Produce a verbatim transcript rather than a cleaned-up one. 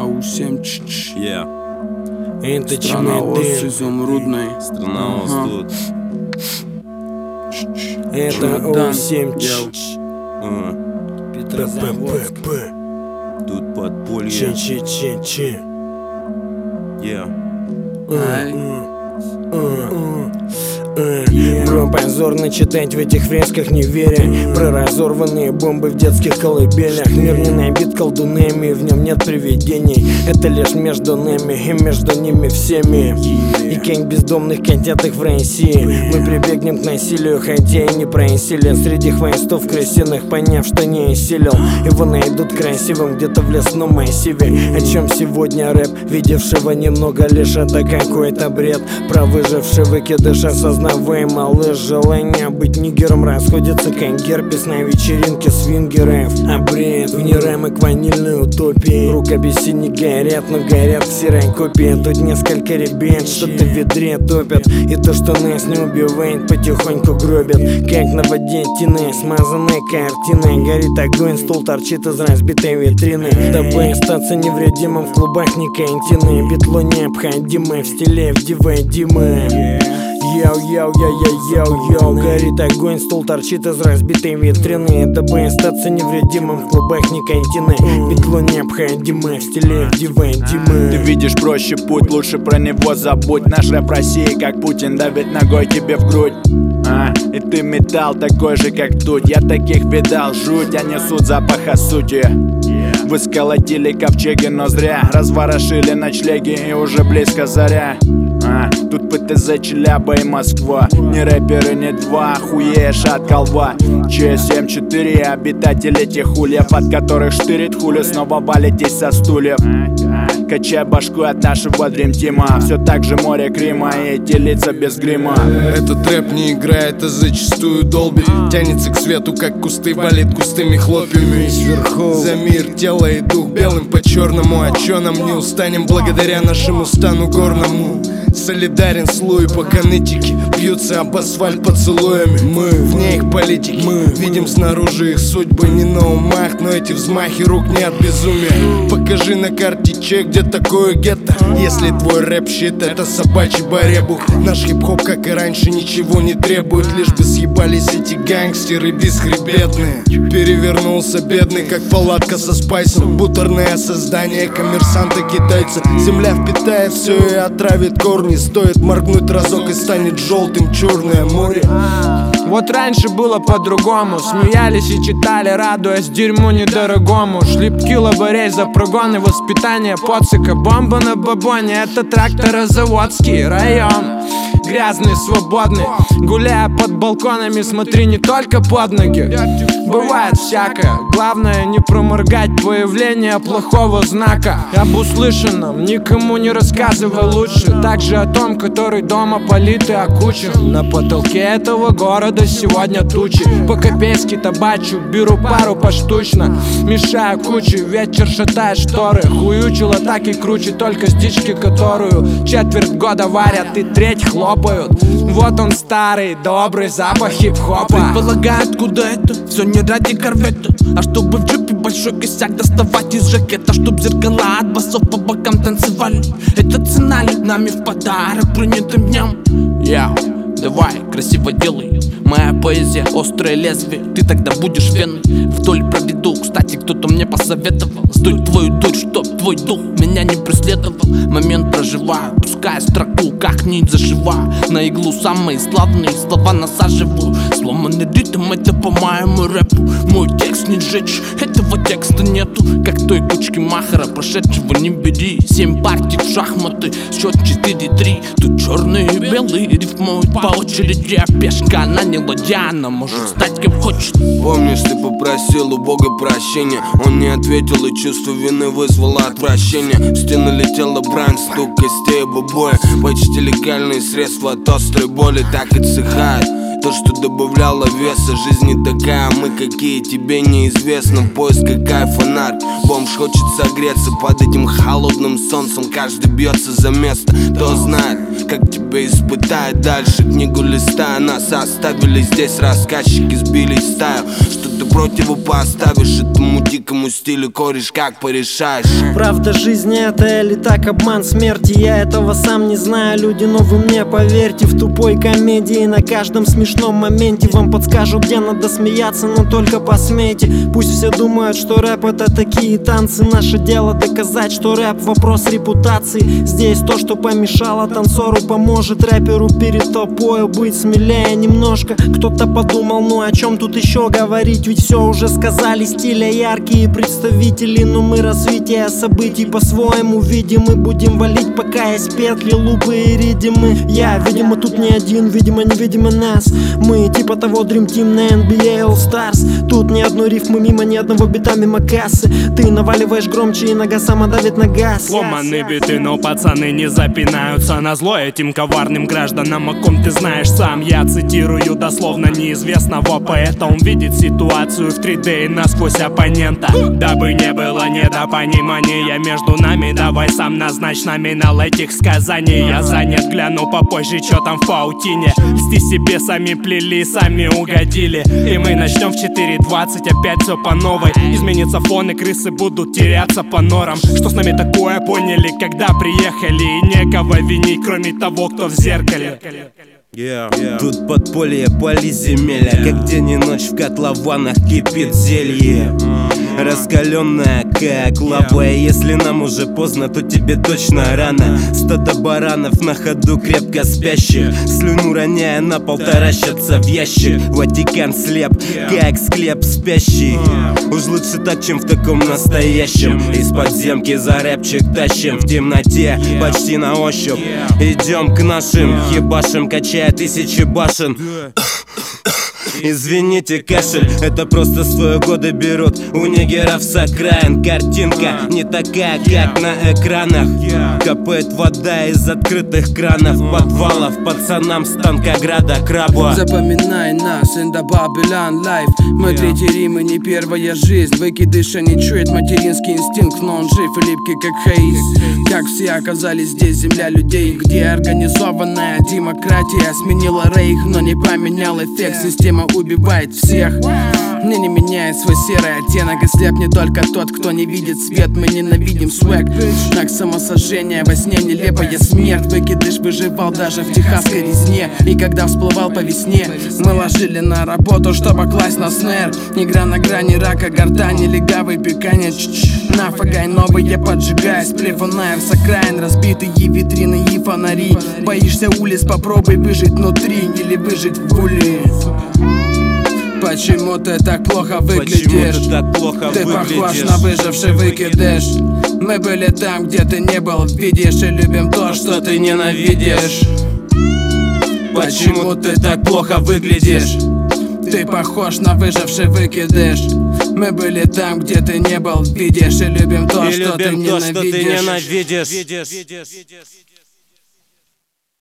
ау семь ч-ч. Yeah. Страна ос изумрудной. Страна ос тут. Это ау семь ч. Петрозаводск. Тут подполье. Чин-чин-чин-чин. Yeah. Бро, позорно читать в этих фресках, не веря про разорванные бомбы в детских колыбелях. Мир не набит колдунами, в нем нет привидений. Это лишь между нами и между ними всеми. И как бездомных котяток в России мы прибегнем к насилию, хотя и не просили. Среди хвостов крысиных, поняв, что не осилил, его найдут красивым где-то в лесном массиве. О чем сегодня рэп, видевшего немного лишь это какой-то бред. Про выживший выкидыш осознаваемый малыш. Желание быть нигером расходится как герпес на вечеринке свингеров. А бред в нерамы к ванильной утопии. Рукописи не горят, но горят серой копии. Тут несколько ребят что-то в ведре топят, и то, что нас не убивает, потихоньку гробят. Как на воде тиной, смазанной картиной. Горит огонь, стол торчит из разбитой витрины. Дабы остаться невредимым в клубах никотина. Битло необходимое в стиле в дивайдимы. Йоу-йоу-йоу-йоу-йоу. Горит огонь, стол торчит из разбитой витрины. Дабы остаться невредимым в клубах никотина. Битло необходимое в стиле в дивайдимы. Ты видишь проще путь, лучше про него забудь. Наш рэп в России, как Путин, давит ногой тебе в грудь. А, и ты металл такой же, как тут. Я таких видал, жуть, они несут запах о сути. Вы сколотили ковчеги, но зря разворошили ночлеги, и уже близко заря. А, тут ПТЗ, Челяба и Москва. Не рэперы, не два, охуеешь от колва. Че семь четыре, обитатели тех ульев, от которых штырит хули, снова валитесь со стульев. Качай башку от нашего дримтима. Все так же море Крима и эти лица без грима. Этот рэп не играет, а зачастую долбит. Тянется к свету, как кусты, валит густыми хлопьями сверху. За мир, тело и дух белым по черному. А чё нам не устанем благодаря нашему стану горному? Солидарен слой, пока нытики бьются об асфальт поцелуями. Мы вне их политики, мы видим снаружи их судьбы. Не на умах, но эти взмахи рук не от безумия. Покажи на карте чек, где такое гетто. Если твой рэп-щит это собачий баребух. Наш хип-хоп, как и раньше, ничего не требует. Лишь бы съебались эти гангстеры бесхребетные. Перевернулся бедный, как палатка со спайсом. Бутерное создание коммерсанта-китайца. Земля впитает все и отравит корни. Стоит моргнуть разок и станет желтым черное море. Вот раньше было по-другому. Смеялись и читали, радуясь дерьму недорогому. Шлепки лаборей за прогон и воспитание поцика. Бомба на бабоне, это тракторозаводский район. Грязный, свободный, гуляя под балконами, смотри не только под ноги. Бывает всякое, главное не проморгать появление плохого знака. Об услышанном никому не рассказывай лучше. Также о том, который дома полит и окучен. На потолке этого города сегодня тучи. По-копейски табачу, беру пару поштучно. Мешаю кучу, вечер шатает шторы. Хуючила так и круче, только стички, которую четверть года варят и треть хлопают. Вот он старый, добрый запах хип-хопа. Предполагают, куда это, все не ради корвета, а чтобы в джипе большой косяк доставать из жакета. Чтоб зеркала от басов по бокам танцевали. Это цена ли нами в подарок принятым дням. Я, давай, красиво делай. Моя поэзия, острое лезвие. Ты тогда будешь веной вдоль проведу. Кстати, кто-то мне посоветовал: стой твою дурь, чтоб твой дух меня не преследовал. Момент проживаю, пускай строку как нить зажива. На иглу самые славные слова насаживаю. Сломанный ритм, это по-моему рэпу. Мой текст не сжечь, этого текста нету. Как той кучки махара, прошедшего не бери. Семь партий в шахматы, счет четыре три. Тут черные и белые рифмуют по очереди. А пешка, она не ладья, она может стать кем хочет. Помнишь, ты попросил у Бога прощения, он не ответил, и чувство вины вызвало отвращение. В стену летела брань, стук костей обоя. Почти легальные средства от острой боли так и цехает. То, что добавляло веса, жизнь не такая, мы какие, тебе неизвестно. В поисках кайф фонарь, бомж хочет согреться под этим холодным солнцем. Каждый бьется за место, кто знает, как тебе тебя испытает дальше. Книгу листая, нас оставили здесь рассказчики, сбили стаю. Что ты противопоставишь этому дикому стилю, кореш, как порешаешь? Правда жизни это или так обман смерти? Я этого сам не знаю, люди, но вы мне поверьте. В тупой комедии на каждом смешном моменте вам подскажут, где надо смеяться, но только посмейте. Пусть все думают, что рэп это такие танцы. Наше дело доказать, что рэп вопрос репутации. Здесь то, что помешало танцору, поможет рэперу перед толпою быть смелее немножко. Кто-то подумал, ну о чем тут еще говорить? Ведь все уже сказали, стиля яркие представители. Но мы развитие событий по-своему видим и будем валить, пока есть петли, лупы и ридимы. Я, видимо, тут не один, видимо, невидимо нас. Мы типа того Dream Team на эн би эй All Stars. Тут ни одной рифмы мимо, ни одного бита мимо кассы. Ты наваливаешь громче, и нога сама давит на газ. Сломаны биты, но пацаны не запинаются на зло этим коварным гражданам, о ком ты знаешь сам. Я цитирую дословно неизвестного поэта. Он видит ситуацию в три дэ и насквозь оппонента. Дабы не было недопонимания между нами, давай сам назначь номинал этих сказаний. Я занят, гляну попозже, чё там в паутине. Льсти себе сами плели, сами угодили. И мы начнем в четыре двадцать, опять все по новой. Изменится фон, и крысы будут теряться по норам. Что с нами такое, поняли, когда приехали. И некого винить, кроме того, кто в зеркале. Yeah. Yeah. Тут подполье, полиземелья, yeah. Как день и ночь в котлованах кипит зелье, mm-hmm. Раскаленная как лава, yeah. Если нам уже поздно, то тебе точно рано. Стадо баранов на ходу крепко спящих, yeah. Слюну роняя на пол, таращатся в ящик. Ватикан слеп, yeah. Как склеп спящий, yeah. Уж лучше так, чем в таком настоящем. Из подземки за рэпчик тащим в темноте, yeah. Почти на ощупь, yeah. Идем к нашим, yeah. Ебашим, качая тысячи башен. Извините, кашель, это просто свои годы берут у нигеров с окраин. Картинка не такая, как на экранах. Капает вода из открытых кранов, подвалов пацанам с Танкограда краба. Запоминай нас, in the Babylon life. Мы третий Рим и не первая жизнь. Выкидыша не чует материнский инстинкт, но он жив и липкий как хаис. Как все оказались здесь, земля людей, где организованная демократия сменила рейх, но не поменял эффект. Система убивает всех, мне не меняет свой серый оттенок. И слепнет только тот, кто не видит свет. Мы ненавидим свэг, знак самосожжения, во сне нелепая смерть. Выкидыш выживал даже в техасской резне. И когда всплывал по весне, мы ложили на работу, чтобы класть на снэр. Игра на грани рака, гортани, легавый пиканье. Нафагай новые поджигай, сплеванайр с окраин, разбитые витрины и фонари. Боишься улиц, попробуй выжить внутри или выжить в уле. Почему ты так плохо выглядишь? Ты, так плохо ты выглядишь? Похож на выживший выкидыш. Мы были там, где ты не был, видишь, и любим то, что ты ненавидишь. Почему ты так плохо выглядишь? Ты похож на выживший выкидыш. Мы были там, где ты не был, видишь, и любим то, и что любим ты то, что ты ненавидишь. ненавидишь.